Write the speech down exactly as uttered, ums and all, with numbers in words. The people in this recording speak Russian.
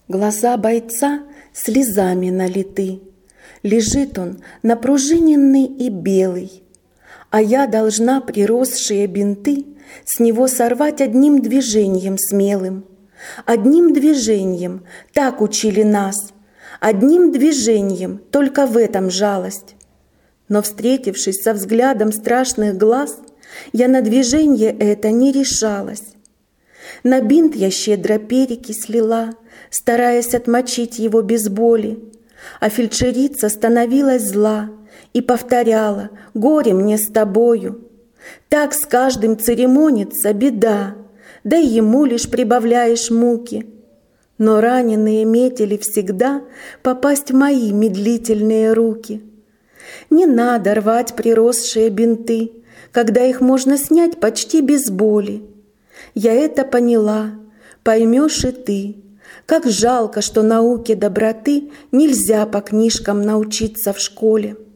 Глаза бойца слезами налиты, лежит он напружиненный и белый, а я должна приросшие бинты с него сорвать одним движением смелым. Одним движением, так учили нас, одним движением, только в этом жалость. Но, встретившись со взглядом страшных глаз, я на движение это не решалась. На бинт я щедро перекись лила, стараясь отмочить его без боли, а фельдшерица становилась зла и повторяла: «Горе мне с тобою». Так с каждым церемонится беда, да и ему лишь прибавляешь муки. Но раненые метили всегда попасть в мои медлительные руки. Не надо рвать приросшие бинты, когда их можно снять почти без боли. Я это поняла, поймешь и ты. Как жалко, что науке доброты нельзя по книжкам научиться в школе.